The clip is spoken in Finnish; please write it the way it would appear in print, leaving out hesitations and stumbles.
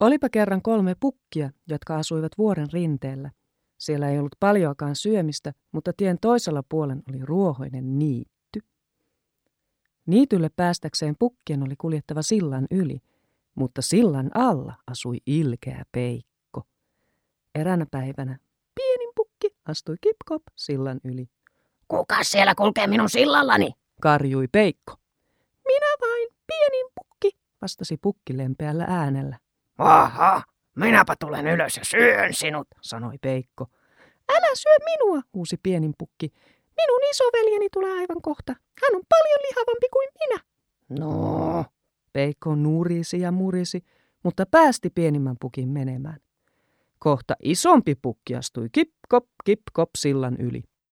Olipa kerran 3 pukkia, jotka asuivat vuoren rinteellä. Siellä ei ollut paljoakaan syömistä, mutta tien toisella puolen oli ruohoinen niitty. Niitylle päästäkseen pukkien oli kuljettava sillan yli, mutta sillan alla asui ilkeä Peikko. Eräänä päivänä pienin pukki astui kip-kop sillan yli. Kuka siellä kulkee minun sillallani? Karjui Peikko. Minä vain, pienin pukki, vastasi pukki lempeällä äänellä. Aha, minäpä tulen ylös ja syön sinut, sanoi Peikko. Älä syö minua, huusi pienin pukki. Minun isoveljeni tulee aivan kohta. Hän on paljon lihavampi kuin minä. No. Peikko nurisi ja murisi, mutta päästi pienimmän pukin menemään. Kohta isompi pukki astui kip-kop sillan yli.